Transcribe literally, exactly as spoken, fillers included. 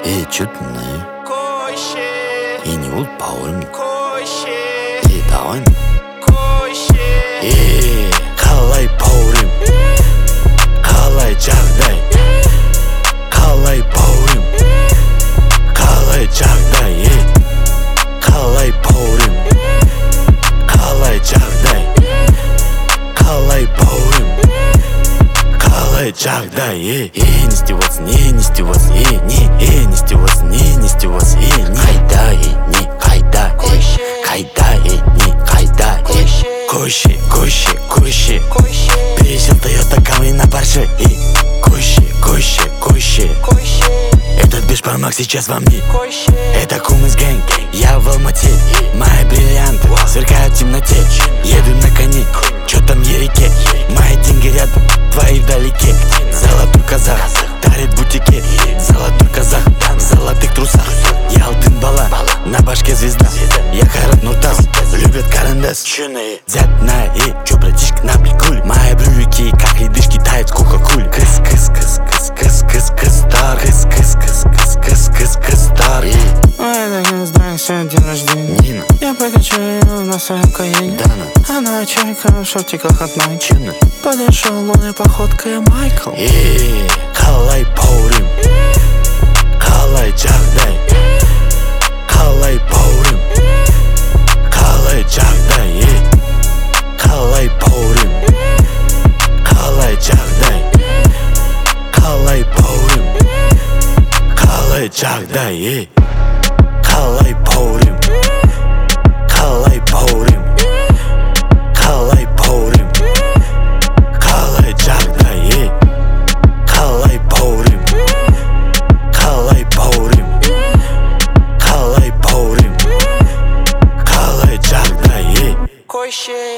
Ey чудный, и не вот поурим. Ey давай. Ey қалай поурим, қалай жағдай, қалай поурим, қалай жағдай, ey қалай поурим, қалай жағдай, қалай поурим, қалай жағдай, ey ey не издеваться, не не издеваться, ey не ey не издеваться, не не издеваться, ey не қайда, ey не қайда, ey қайда, ey не қайда, ey Көше, көше, көше, пересел Тойота Камри на Порше, ey Көше, көше, көше, этот бешбармак сейчас во мне. Это Кумыс гэнг, я в Алмате. Мои бриллианты сверкают в темноте. Еду на коне, чё там ереке. Мои деньги рядом, твои вдалеке. Золотой казах, дарит в бутике. Золотой казах, в золотых трусах. Я алтын бала, на башке звезда. Я Хайрат Нуртас, любят карандас. Дядь на и, чё братишка на приколе. Мои брюлики, как ледышки, тают в кока-коле. Кыс, кыс, кыс, кыс, кыс, кыс, кыс, стар. Кыс, кыс, кыс, кыс, кыс, кыс, кыс, стар. Ой, так не знаю, сегодня день рождения. Нина, Я прокачу ее на своем каене. Дана, Она чайка в шортиках от Nike. Чина. Подошел лунной походкой Майкл. Ey қалай поурим, қалай жағдай, қалай поурим, қалай жағдай, ey қалай поурим, қалай жағдай, қалай поурим, қалай жағдай, ey қалай поурим, қалай поурим, қалай поурим, қалай жағдай, ey қалай поурим, қалай поурим, қалай поурим, қалай жағдай, ey Көше.